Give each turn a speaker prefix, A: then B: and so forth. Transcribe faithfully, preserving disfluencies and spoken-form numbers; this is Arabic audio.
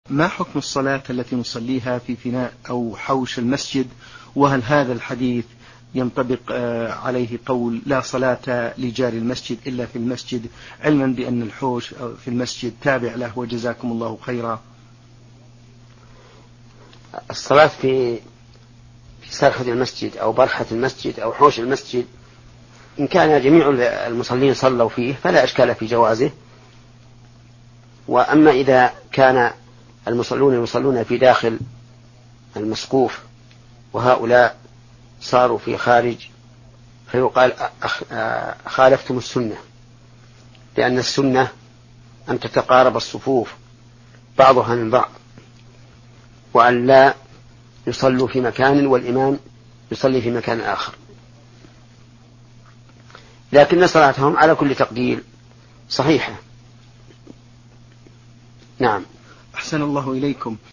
A: ما حكم الصلاة التي نصليها في فناء أو حوش المسجد؟ وهل هذا الحديث ينطبق عليه قول لا صلاة لجار المسجد إلا في المسجد، علما بأن الحوش في المسجد تابع له وجزاكم الله خيرا؟
B: الصلاة في في ساحة المسجد أو برحة المسجد أو حوش المسجد إن كان جميع المصلين صلوا فيه فلا إشكال في جوازه. وأما إذا كان المصلون يصلون في داخل المسقوف وهؤلاء صاروا في خارج فيقال خالفتم السنة، لأن السنة أن تتقارب الصفوف بعضها من بعض، وأن لا يصلوا في مكان والإمام يصلي في مكان آخر، لكن صلاتهم على كل تقدير صحيحة. نعم.
A: أحسن الله إليكم.